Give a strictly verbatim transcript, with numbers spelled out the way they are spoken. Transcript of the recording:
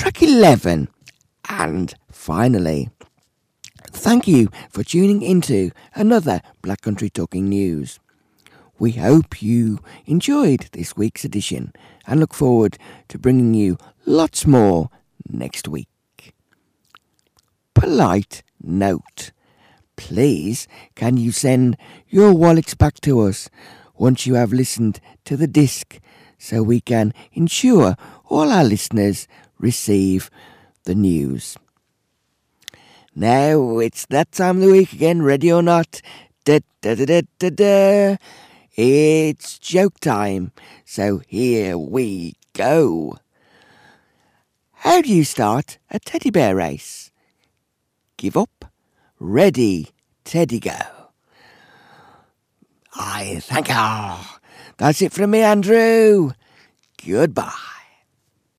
track eleven. And finally, thank you for tuning into another Black Country Talking News. We hope you enjoyed this week's edition and look forward to bringing you lots more next week. Polite note. Please, can you send your wallets back to us once you have listened to the disc so we can ensure all our listeners receive the news. Now it's that time of the week again, ready or not. Da, da, da, da, da, da. It's joke time, so here we go. How do you start a teddy bear race? Give up, ready, teddy go. I thank you. That's it from me, Andrew. Goodbye.